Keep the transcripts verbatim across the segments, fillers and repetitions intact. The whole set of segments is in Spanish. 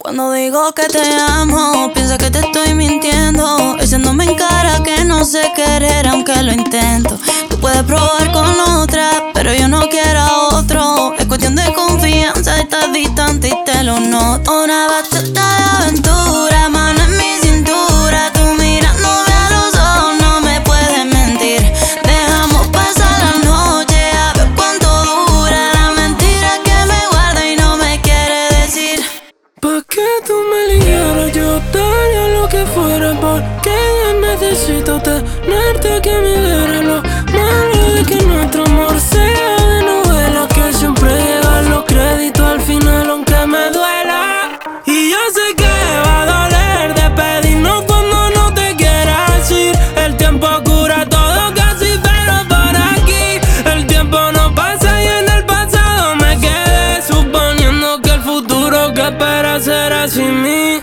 Cuando digo que te amo, piensa que te estoy mintiendo, echándome en cara que no sé querer aunque lo intento. Tú puedes probar con otra, pero yo no quiero a otro. Es cuestión de confianza, estás distante y te lo noto. Una bachata de aventura, mano en mi cintura, tú mirándome a los ojos, no me puedes mentir. Dejamos pasar la noche, a ver cuánto dura la mentira que me guarda y no me quiere decir. Pa' que tú me ligaras, yo daría lo que fuera, porque necesito tenerte aquí a mi vera. Lo malo de que nuestro amor sea de novela, que siempre llegan los créditos al final aunque me duela. Y yo sé que va a doler despedirnos cuando no te quieras ir. El tiempo cura todo casi, pero por aquí el tiempo no pasa y en el pasado me quedé suponiendo que el futuro que espera será sin mí.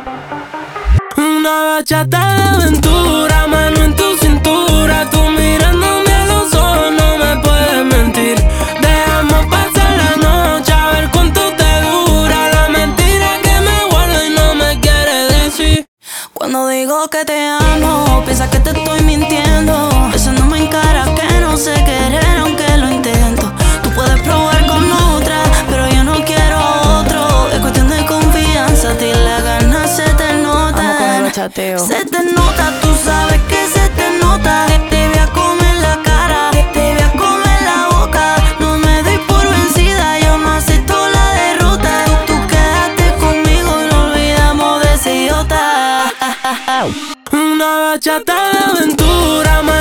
Una bachata de aventura, mano en tu cintura, tú mirándome a los ojos, no me puedes mentir. Dejamos pasar la noche, a ver cuánto te dura la mentira que me guarda y no me quiere decir. Cuando digo que te amo, piensa que te estoy mintiendo, echándome en cara que no sé querer aunque lo intento. Tú puedes probar con otra, pero yo no quiero a otro. Es cuestión de confianza, a ti las ganas se te notan. Se te nota, tú sabes que se te nota. Te voy a comer la cara, te voy a comer la boca. No me doy por vencida, yo no acepto la derrota. Tú quédate conmigo y no olvidamos de ese idiota. Una bachata de aventura,